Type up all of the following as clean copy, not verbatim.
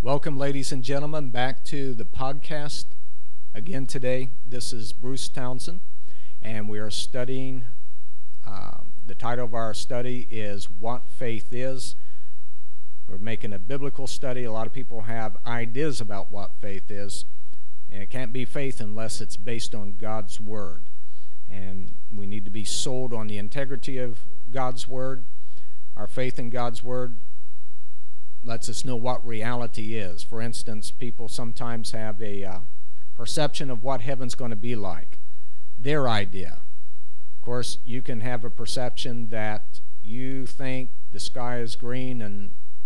Welcome, ladies and gentlemen, back to the podcast. Again today, this is Bruce Townsend, and we are studying, the title of our study is What Faith Is. We're making a biblical study. A lot of people have ideas about what faith is, and it can't be faith unless it's based on God's Word. And we need to be sold on the integrity of God's Word. Our faith in God's Word lets us know what reality is. For instance, people sometimes have a perception of what heaven's going to be like, their idea. Of course, you can have a perception that you think the sky is green and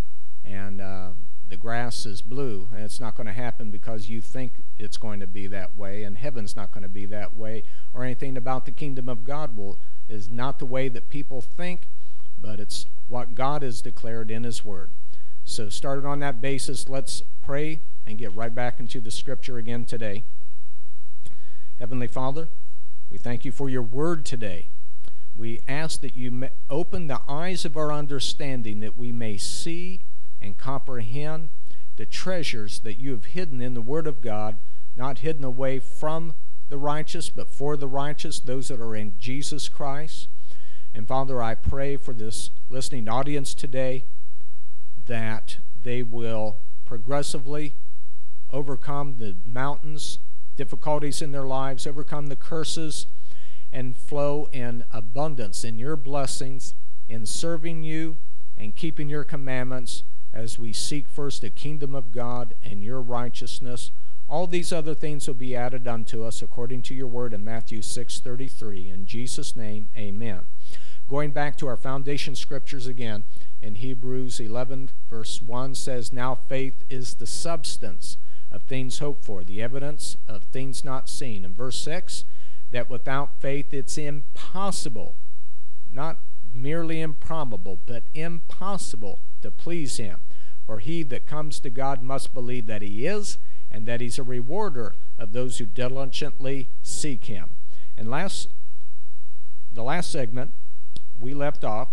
the grass is blue, and it's not going to happen because you think it's going to be that way, and heaven's not going to be that way, or anything about the kingdom of God is not the way that people think, but it's what God has declared in His Word. So started on that basis, let's pray and get right back into the scripture again today. Heavenly Father, we thank you for your word today. We ask that you open the eyes of our understanding that we may see and comprehend the treasures that you have hidden in the word of God, not hidden away from the righteous, but for the righteous, those that are in Jesus Christ. And Father, I pray for this listening audience today, that they will progressively overcome the mountains, difficulties in their lives, overcome the curses, and flow in abundance in your blessings, in serving you and keeping your commandments as we seek first the kingdom of God and your righteousness. All these other things will be added unto us according to your word in Matthew 6:33. In Jesus' name, amen. Going back to our foundation scriptures again, in Hebrews 11, verse 1 says, Now faith is the substance of things hoped for, the evidence of things not seen. In verse 6, that without faith it's impossible, not merely improbable, but impossible to please Him. For he that comes to God must believe that He is, and that He's a rewarder of those who diligently seek Him. And the last segment, we left off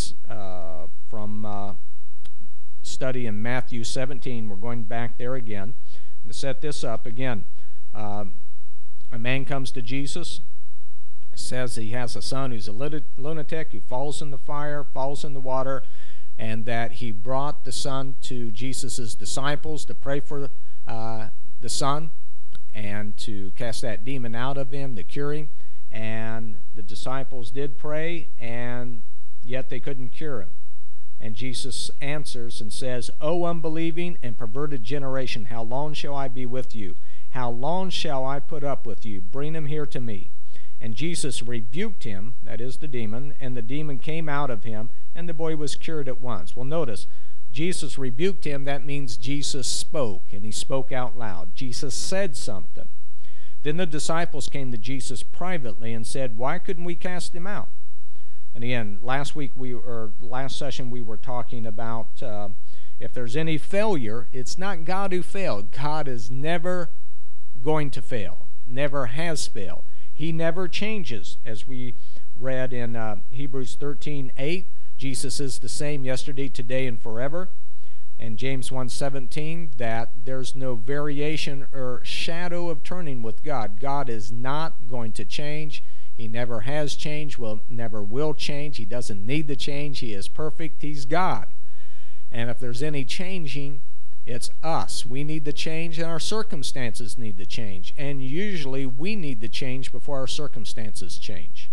from study in Matthew 17. We're going back there again. To set this up again, a man comes to Jesus, says he has a son who's a lunatic, who falls in the fire, falls in the water, and that he brought the son to Jesus' disciples to pray for the son and to cast that demon out of him, to cure him. And the disciples did pray, and yet they couldn't cure him. And Jesus answers and says, O unbelieving and perverted generation, how long shall I be with you? How long shall I put up with you? Bring him here to me. And Jesus rebuked him, that is the demon, and the demon came out of him, and the boy was cured at once. Well, notice, Jesus rebuked him. That means Jesus spoke, and he spoke out loud. Jesus said something. Then the disciples came to Jesus privately and said, Why couldn't we cast him out? And again, last session we were talking about if there's any failure, it's not God who failed. God is never going to fail, never has failed. He never changes. As we read in Hebrews 13:8, Jesus is the same yesterday, today, and forever. And James 1:17, that there's no variation or shadow of turning with God. God is not going to change. He never has changed, never will change. He doesn't need to change. He is perfect. He's God. And if there's any changing, it's us. We need to change, and our circumstances need to change. And usually we need to change before our circumstances change.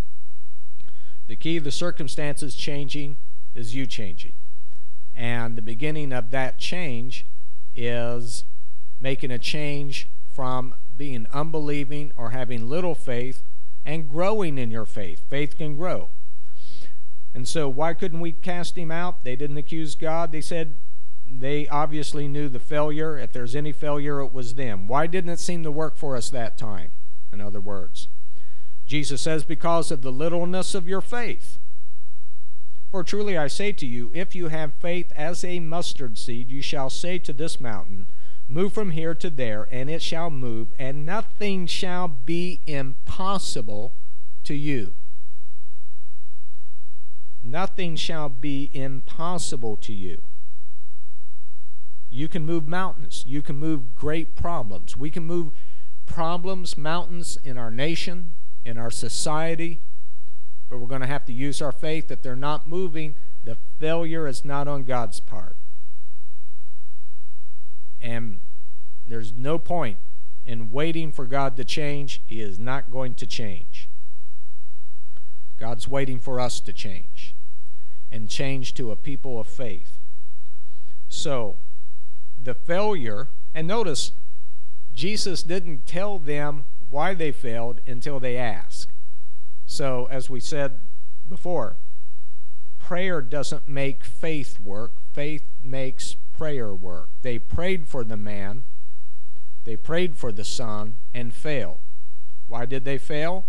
The key to the circumstances changing is you changing. And the beginning of that change is making a change from being unbelieving or having little faith and growing in your faith. Faith can grow. And so why couldn't we cast him out? They didn't accuse God. They said they obviously knew the failure. If there's any failure, it was them. Why didn't it seem to work for us that time? In other words, Jesus says, because of the littleness of your faith. For truly I say to you, if you have faith as a mustard seed, you shall say to this mountain, Move from here to there, and it shall move, and nothing shall be impossible to you. Nothing shall be impossible to you. You can move mountains. You can move great problems. We can move problems, mountains in our nation, in our society, but we're going to have to use our faith. If they're not moving, the failure is not on God's part. And there's no point in waiting for God to change. He is not going to change. God's waiting for us to change, and change to a people of faith. So, the failure, and notice, Jesus didn't tell them why they failed until they asked. So, as we said before, prayer doesn't make faith work. Faith makes prayer work. They prayed for the man, they prayed for the son, and failed. Why did they fail?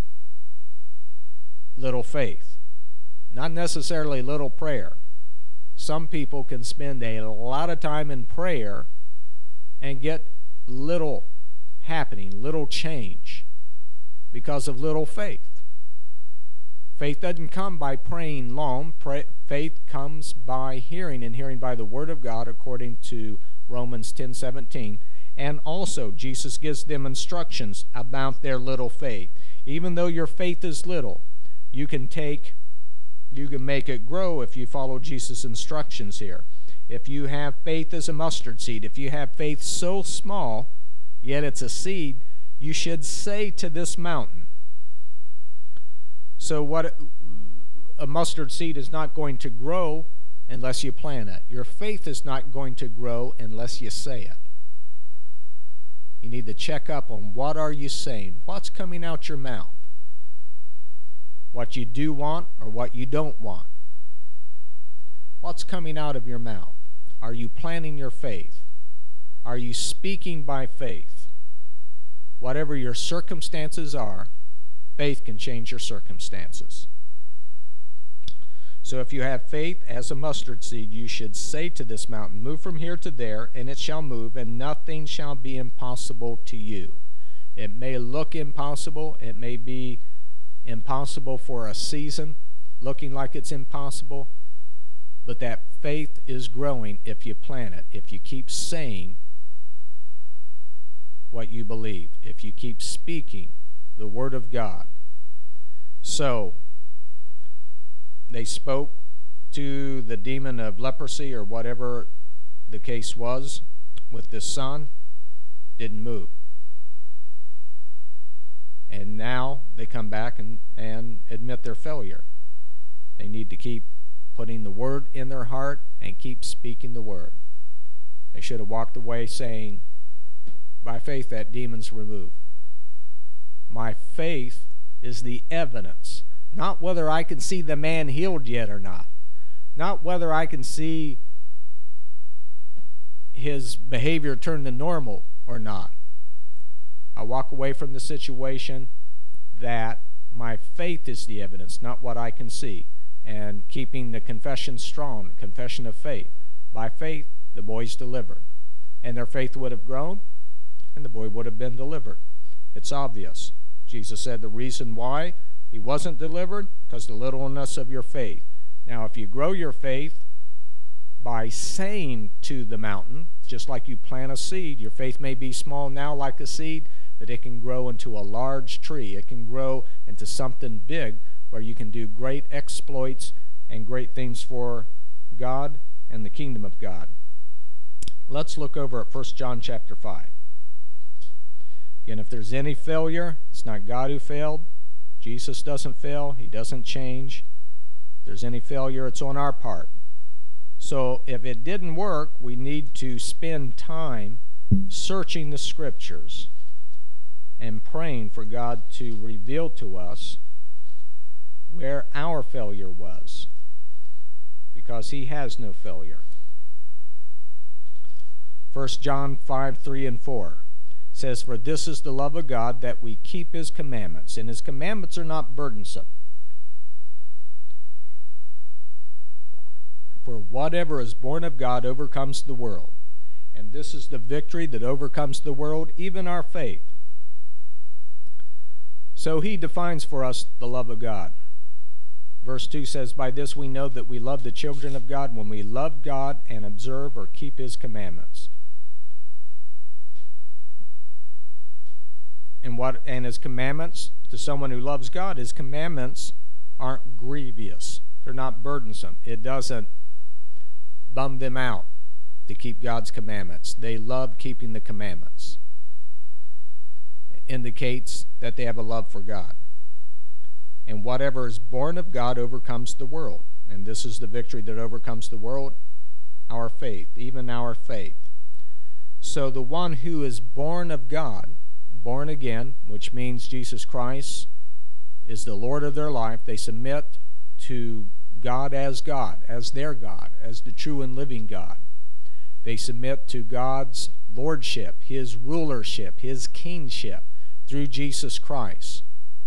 Little faith. Not necessarily little prayer. Some people can spend a lot of time in prayer and get little happening, little change, because of little faith. Faith doesn't come by praying long. Faith comes by hearing, and hearing by the Word of God, according to Romans 10:17. And also, Jesus gives them instructions about their little faith. Even though your faith is little, you can make it grow if you follow Jesus' instructions here. If you have faith as a mustard seed, if you have faith so small, yet it's a seed, you should say to this mountain. So what a mustard seed is not going to grow unless you plant it. Your faith is not going to grow unless you say it. You need to check up on what are you saying. What's coming out your mouth? What you do want or what you don't want. What's coming out of your mouth? Are you planting your faith? Are you speaking by faith? Whatever your circumstances are, faith can change your circumstances. So if you have faith as a mustard seed, you should say to this mountain, move from here to there, and it shall move, and nothing shall be impossible to you. It may look impossible. It may be impossible for a season, looking like it's impossible, but that faith is growing if you plant it, if you keep saying what you believe, if you keep speaking the Word of God. So, they spoke to the demon of leprosy, or whatever the case was with this son, didn't move. And now they come back and admit their failure. They need to keep putting the Word in their heart and keep speaking the Word. They should have walked away saying, by faith that demon's removed. My faith is the evidence, not whether I can see the man healed yet or not, not whether I can see his behavior turn to normal or not. I walk away from the situation that my faith is the evidence, not what I can see. And keeping the confession strong, the confession of faith. By faith, the boy's delivered. And their faith would have grown, and the boy would have been delivered. It's obvious. Jesus said the reason why he wasn't delivered, because the littleness of your faith. Now, if you grow your faith by saying to the mountain, just like you plant a seed, your faith may be small now like a seed, but it can grow into a large tree. It can grow into something big where you can do great exploits and great things for God and the kingdom of God. Let's look over at 1 John chapter 5. Again, if there's any failure, it's not God who failed. Jesus doesn't fail. He doesn't change. If there's any failure, it's on our part. So if it didn't work, we need to spend time searching the Scriptures and praying for God to reveal to us where our failure was, because he has no failure. 1 John 5:3 and 4 says, "For this is the love of God, that we keep his commandments, and his commandments are not burdensome. For whatever is born of God overcomes the world. And this is the victory that overcomes the world, even our faith." So he defines for us the love of God. Verse 2 says, "By this we know that we love the children of God, when we love God and observe or keep His commandments." And His commandments, to someone who loves God, His commandments aren't grievous. They're not burdensome. It doesn't bum them out to keep God's commandments. They love keeping the commandments. It indicates that they have a love for God. And whatever is born of God overcomes the world. And this is the victory that overcomes the world, our faith, even our faith. So the one who is born of God, born again, which means Jesus Christ is the Lord of their life, they submit to God, as their God, as the true and living God. They submit to God's lordship, His rulership, His kingship through Jesus Christ.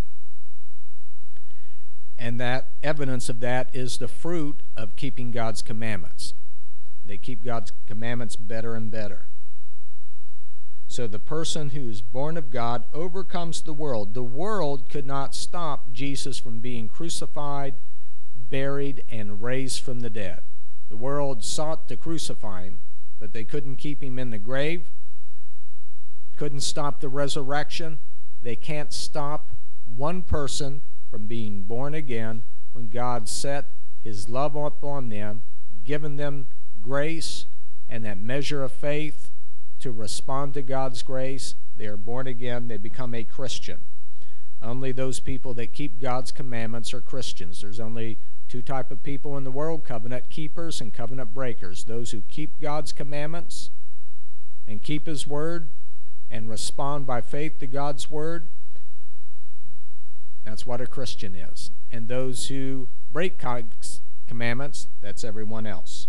And that evidence of that is the fruit of keeping God's commandments. They keep God's commandments better and better. So the person who is born of God overcomes the world. The world could not stop Jesus from being crucified, buried, and raised from the dead. The world sought to crucify Him, but they couldn't keep Him in the grave, couldn't stop the resurrection. They can't stop one person from being born again when God set His love upon them, given them grace and that measure of faith to respond to God's grace. They are born again. They become a Christian. Only those people that keep God's commandments are Christians. There's only two types of people in the world: covenant keepers and covenant breakers. Those who keep God's commandments and keep His word and respond by faith to God's word, that's what a Christian is. And those who break God's commandments, that's everyone else.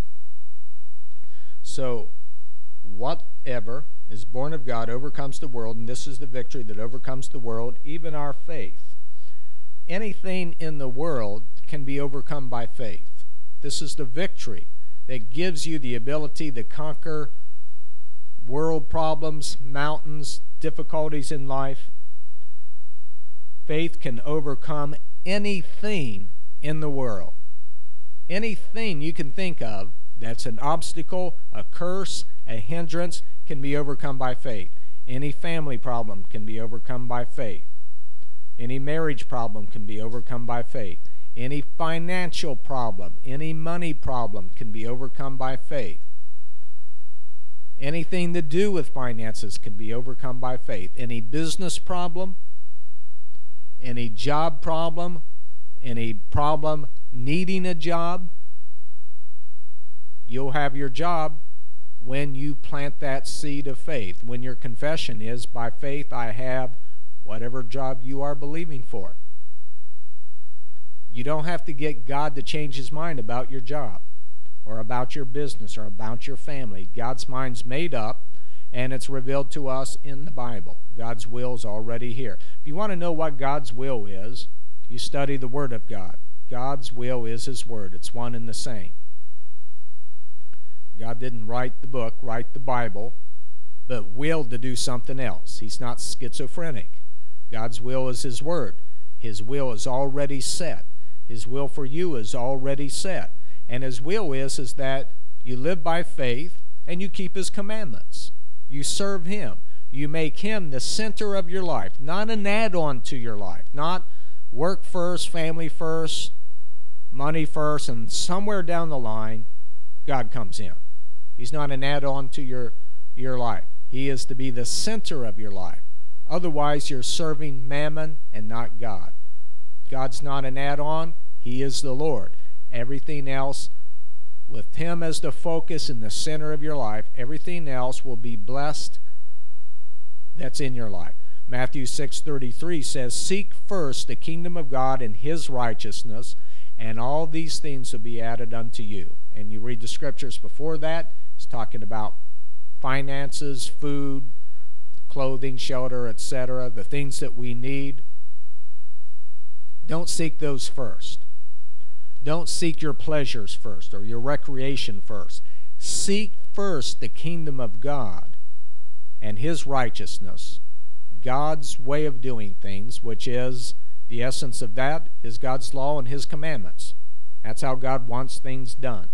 So whatever is born of God overcomes the world, and this is the victory that overcomes the world, even our faith. Anything in the world can be overcome by faith. This is the victory that gives you the ability to conquer world problems, mountains, difficulties in life. Faith can overcome anything in the world. Anything you can think of that's an obstacle, a curse, a hindrance, can be overcome by faith. Any family problem can be overcome by faith. Any marriage problem can be overcome by faith. Any financial problem, any money problem can be overcome by faith. Anything to do with finances can be overcome by faith. Any business problem, any job problem, any problem needing a job, you'll have your job when you plant that seed of faith. When your confession is, by faith I have whatever job you are believing for. You don't have to get God to change His mind about your job or about your business or about your family. God's mind's made up, and it's revealed to us in the Bible. God's will is already here. If you want to know what God's will is, you study the Word of God. God's will is His Word. It's one and the same. God didn't write the book, write the Bible, but willed to do something else. He's not schizophrenic. God's will is His Word. His will is already set. His will for you is already set. And His will is that you live by faith and you keep His commandments. You serve Him. You make Him the center of your life, not an add-on to your life, not work first, family first, money first, and somewhere down the line, God comes in. He's not an add-on to your life. He is to be the center of your life. Otherwise, you're serving mammon and not God. God's not an add-on. He is the Lord. Everything else, with Him as the focus in the center of your life, everything else will be blessed that's in your life. Matthew 6:33 says, "Seek first the kingdom of God and His righteousness, and all these things will be added unto you." And you read the scriptures before that, it's talking about finances, food, clothing, shelter, etc., the things that we need. Don't seek those first. Don't seek your pleasures first or your recreation first. Seek first the kingdom of God and His righteousness, God's way of doing things, which is The essence of that is God's law and His commandments. That's how God wants things done.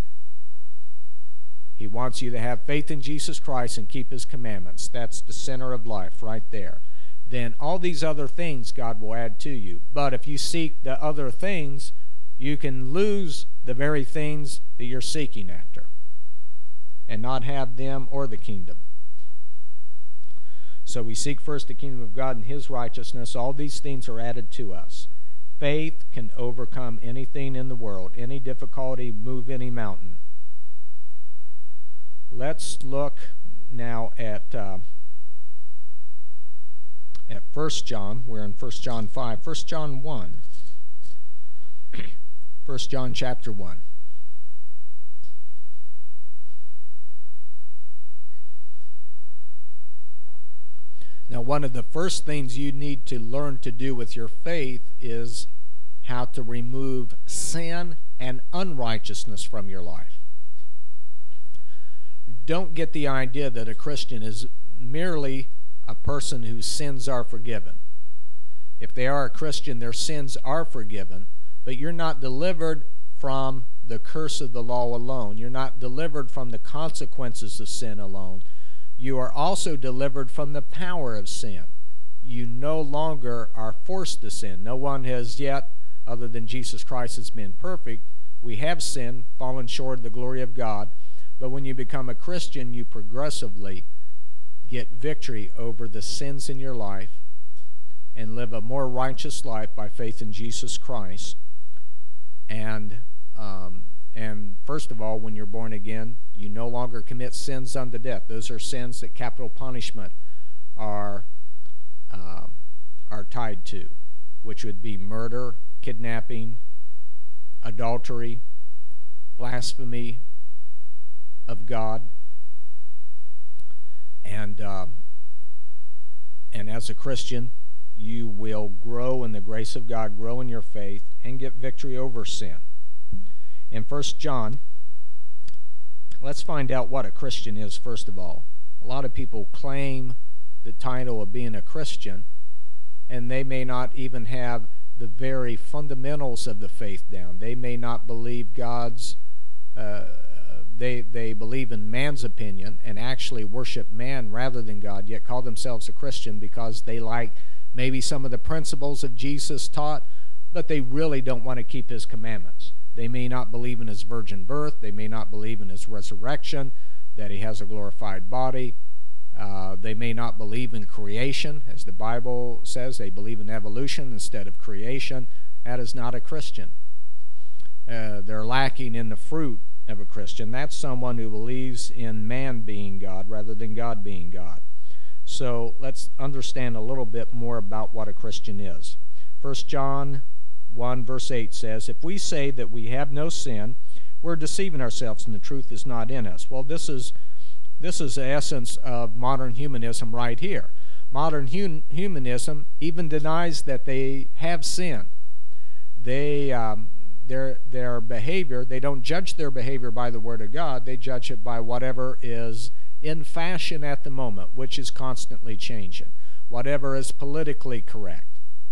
He wants you to have faith in Jesus Christ and keep His commandments. That's the center of life right there. Then all these other things God will add to you. But if you seek the other things, you can lose the very things that you're seeking after and not have them or the kingdom. So we seek first the kingdom of God and His righteousness. All these things are added to us. Faith can overcome anything in the world, any difficulty, move any mountain. Let's look now at 1 John. We're in 1 John 5. 1 John 1. 1 John chapter 1. Now, one of the first things you need to learn to do with your faith is how to remove sin and unrighteousness from your life. Don't get the idea that a Christian is merely a person whose sins are forgiven. If they are a Christian, their sins are forgiven, but you're not delivered from the curse of the law alone. You're not delivered from the consequences of sin alone. You are also delivered from the power of sin. You no longer are forced to sin. No one has yet, other than Jesus Christ, has been perfect. We have sinned, fallen short of the glory of God. But when you become a Christian, you progressively get victory over the sins in your life and live a more righteous life by faith in Jesus Christ. And first of all, when you're born again, you no longer commit sins unto death. Those are sins that capital punishment are tied to, which would be murder, kidnapping, adultery, blasphemy of God. And as a Christian, you will grow in the grace of God, grow in your faith, and get victory over sin. In 1 John, let's find out what a Christian is first of all. A lot of people claim the title of being a Christian, and they may not even have the very fundamentals of the faith down. They may not believe God's they believe in man's opinion and actually worship man rather than God, yet call themselves a Christian because they like maybe some of the principles of Jesus taught, but they really don't want to keep His commandments. They may not believe in His virgin birth. They may not believe in His resurrection, that He has a glorified body. They may not believe in creation, as the Bible says. They believe in evolution instead of creation. That is not a Christian. They're lacking in the fruit of a Christian. That's someone who believes in man being God rather than God being God. So let's understand a little bit more about what a Christian is. 1 John 1 verse 8 says, if we say that we have no sin, we're deceiving ourselves and the truth is not in us. Well, this is the essence of modern humanism right here. Modern humanism even denies that they have sinned. Their behavior, they don't judge their behavior by the Word of God. They judge it by whatever is in fashion at the moment, which is constantly changing. Whatever is politically correct.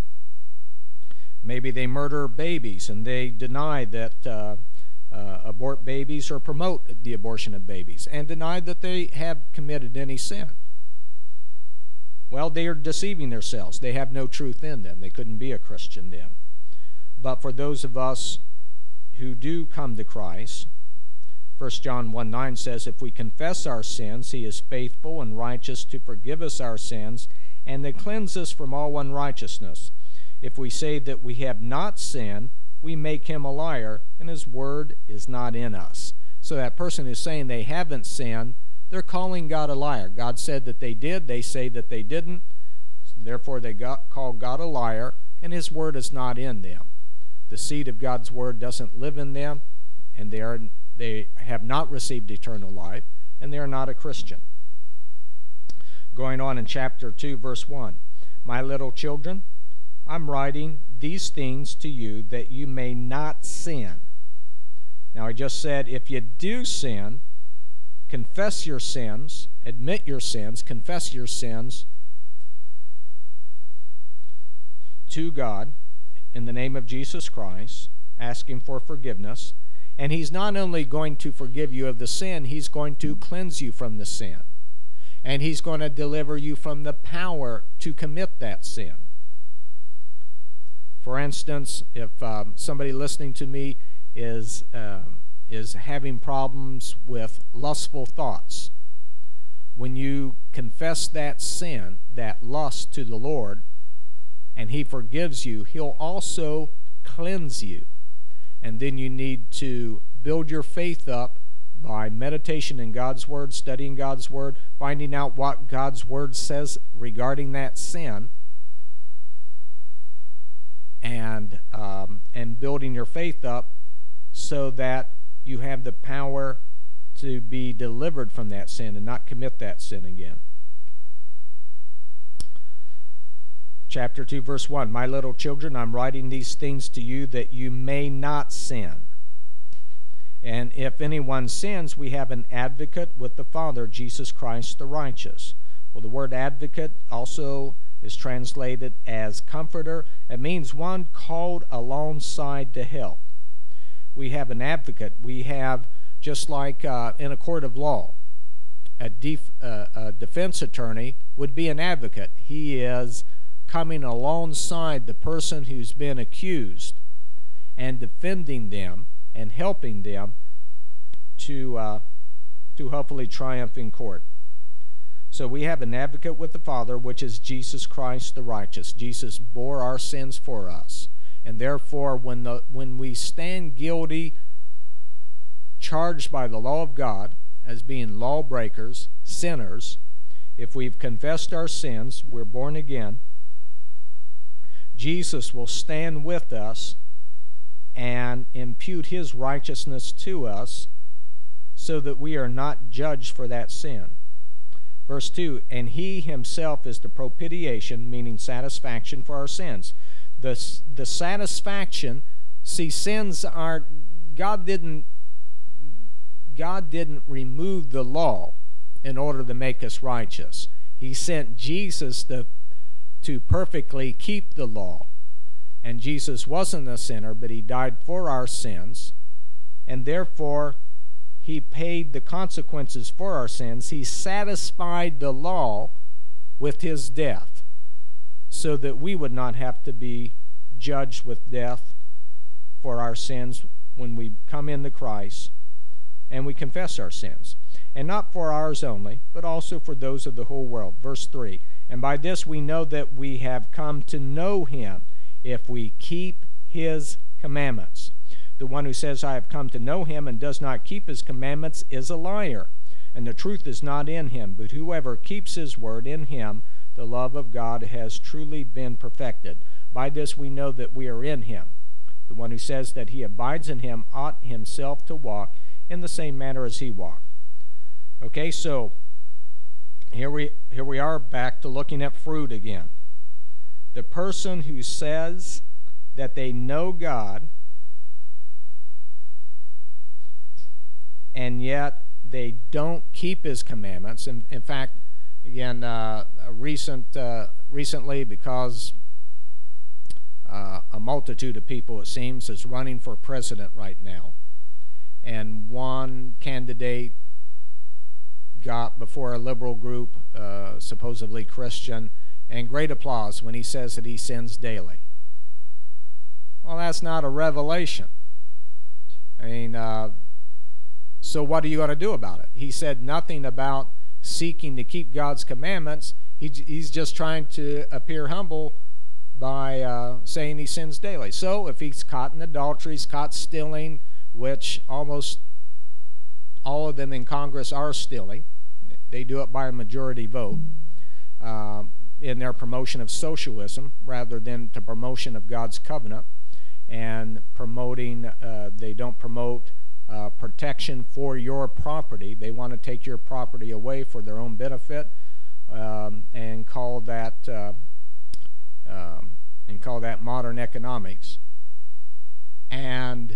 Maybe they murder babies and they deny that abort babies or promote the abortion of babies and deny that they have committed any sin. Well, they are deceiving themselves. They have no truth in them. They couldn't be a Christian then. But for those of us who do come to Christ, 1 John 1:9 says, if we confess our sins, He is faithful and righteous to forgive us our sins and to cleanse us from all unrighteousness. If we say that we have not sinned, we make Him a liar, and His word is not in us. So that person who's saying they haven't sinned, they're calling God a liar. God said that they did, they say that they didn't, therefore they call God a liar, and His word is not in them. The seed of God's word doesn't live in them, and they have not received eternal life, and they are not a Christian. Going on in chapter 2, verse 1, my little children, I'm writing these things to you that you may not sin. Now I just said if you do sin, confess your sins, admit your sins, confess your sins to God in the name of Jesus Christ, asking for forgiveness. And he's not only going to forgive you of the sin, he's going to cleanse you from the sin. And he's going to deliver you from the power to commit that sin. For instance, if somebody listening to me is having problems with lustful thoughts, when you confess that sin, that lust, to the Lord, and he forgives you, he'll also cleanse you. And then you need to build your faith up by meditation in God's Word, studying God's Word, finding out what God's Word says regarding that sin, and building your faith up so that you have the power to be delivered from that sin and not commit that sin again. Chapter 2, verse 1, My little children, I'm writing these things to you that you may not sin. And if anyone sins, we have an advocate with the Father, Jesus Christ the righteous. Well, the word advocate also is translated as comforter. It means one called alongside to help. We have an advocate. We have, just like in a court of law, a defense attorney would be an advocate. He is coming alongside the person who's been accused and defending them and helping them to hopefully triumph in court. So we have an advocate with the Father, which is Jesus Christ the righteous. Jesus bore our sins for us. And therefore, when we stand guilty, charged by the law of God as being lawbreakers, sinners, if we've confessed our sins, we're born again, Jesus will stand with us and impute his righteousness to us so that we are not judged for that sin. Verse 2, and he himself is the propitiation, meaning satisfaction for our sins. The satisfaction, see, sins are, God didn't remove the law in order to make us righteous. He sent Jesus to perfectly keep the law. And Jesus wasn't a sinner, but he died for our sins, and therefore he paid the consequences for our sins. He satisfied the law with his death so that we would not have to be judged with death for our sins when we come into Christ and we confess our sins. And not for ours only, but also for those of the whole world. Verse 3, and by this we know that we have come to know him if we keep his commandments. The one who says, I have come to know him, and does not keep his commandments is a liar, and the truth is not in him. But whoever keeps his word, in him the love of God has truly been perfected. By this we know that we are in him. The one who says that he abides in him ought himself to walk in the same manner as he walked. Okay, so here we are back to looking at fruit again. The person who says that they know God and yet they don't keep his commandments. In fact, again, recently, because a multitude of people, it seems, is running for president right now, and one candidate got before a liberal group, supposedly Christian, and great applause when he says that he sins daily. Well, that's not a revelation. I mean, so what are you going to do about it? He said nothing about seeking to keep God's commandments. He's just trying to appear humble by saying he sins daily. So if he's caught in adultery, he's caught stealing, which almost all of them in Congress are stealing. They do it by a majority vote in their promotion of socialism rather than the promotion of God's covenant, and promoting, they don't promote protection for your property. They want to take your property away for their own benefit, and call that modern economics. And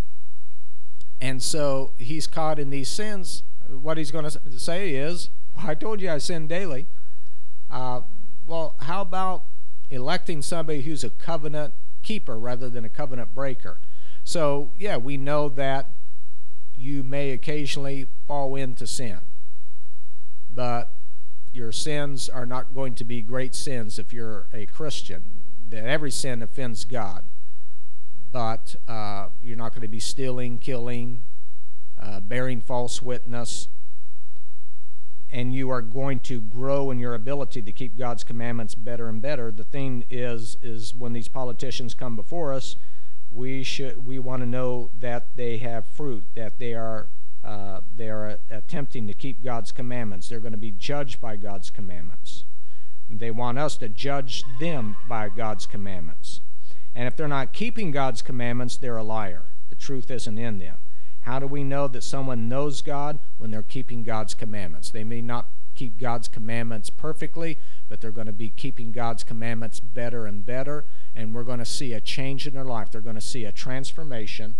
so he's caught in these sins. What he's going to say is, well, I told you I sin daily. Well, how about electing somebody who's a covenant keeper rather than a covenant breaker. So, yeah, we know that you may occasionally fall into sin, but your sins are not going to be great sins if you're a Christian. That every sin offends God, but you're not going to be stealing, killing, bearing false witness, and you are going to grow in your ability to keep God's commandments better and better. The thing is when these politicians come before us, we want to know that they have fruit, that they are attempting to keep God's commandments. They're going to be judged by God's commandments. They want us to judge them by God's commandments. And if they're not keeping God's commandments, they're a liar. The truth isn't in them. How do we know that someone knows God? When they're keeping God's commandments. They may not keep God's commandments perfectly, but they're going to be keeping God's commandments better and better, and we're going to see a change in their life. They're going to see a transformation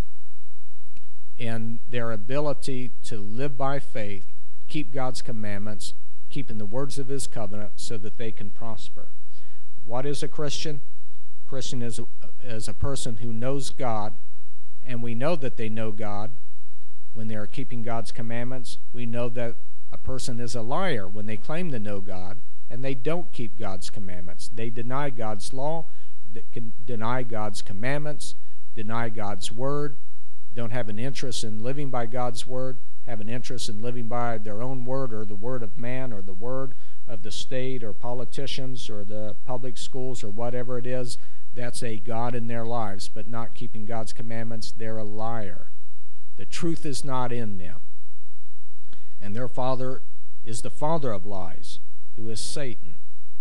in their ability to live by faith, keep God's commandments, keeping the words of His covenant so that they can prosper. What is a Christian? Christian is a person who knows God, and we know that they know God when they are keeping God's commandments. We know that a person is a liar when they claim to know God and they don't keep God's commandments. They deny God's law, deny God's commandments, deny God's word, don't have an interest in living by God's word, have an interest in living by their own word or the word of man or the word of the state or politicians or the public schools or whatever it is. That's a God in their lives, but not keeping God's commandments. They're a liar. The truth is not in them. And their father is the father of lies, who is Satan.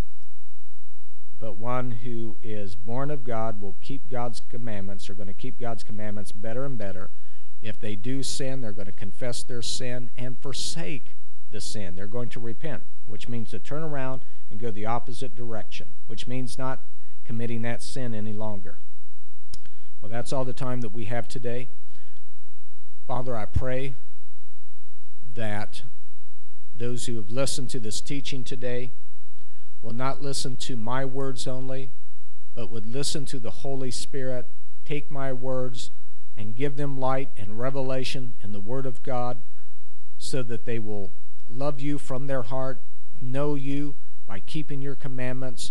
But one who is born of God will keep God's commandments. They're going to keep God's commandments better and better. If they do sin, they're going to confess their sin and forsake the sin. They're going to repent, which means to turn around and go the opposite direction, which means not committing that sin any longer. Well, that's all the time that we have today. Father, I pray that those who have listened to this teaching today will not listen to my words only, but would listen to the Holy Spirit, take my words and give them light and revelation in the Word of God so that they will love you from their heart, know you by keeping your commandments.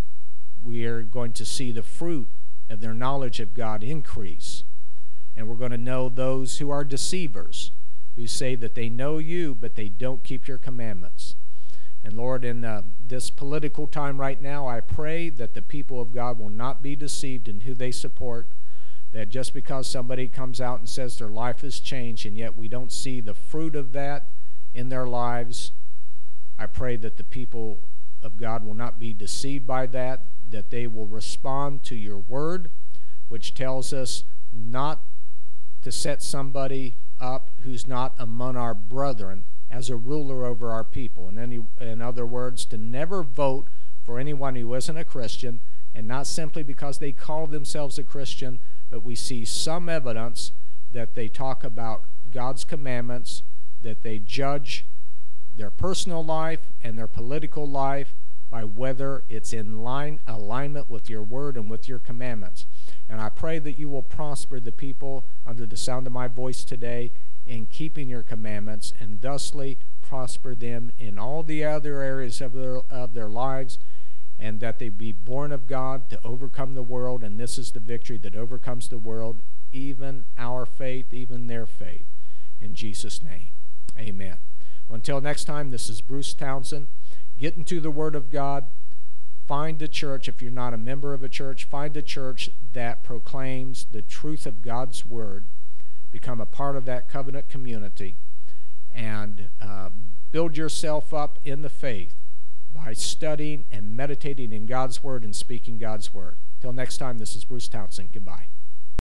We are going to see the fruit of their knowledge of God increase. And we're going to know those who are deceivers, who say that they know you, but they don't keep your commandments. And Lord, in this political time right now, I pray that the people of God will not be deceived in who they support, that just because somebody comes out and says their life has changed, and yet we don't see the fruit of that in their lives, I pray that the people of God will not be deceived by that they will respond to your word, which tells us not to set somebody up who's not among our brethren as a ruler over our people. In other words, to never vote for anyone who isn't a Christian, and not simply because they call themselves a Christian, but we see some evidence that they talk about God's commandments, that they judge their personal life and their political life by whether it's in alignment with your word and with your commandments. And I pray that you will prosper the people under the sound of my voice today in keeping your commandments, and thusly prosper them in all the other areas of their lives, and that they be born of God to overcome the world. And this is the victory that overcomes the world, even our faith, even their faith. In Jesus' name, amen. Until next time, this is Bruce Townsend. Get into the Word of God. Find a church. If you're not a member of a church, find a church that proclaims the truth of God's Word. Become a part of that covenant community, and build yourself up in the faith by studying and meditating in God's Word and speaking God's Word. Till next time, this is Bruce Townsend. Goodbye.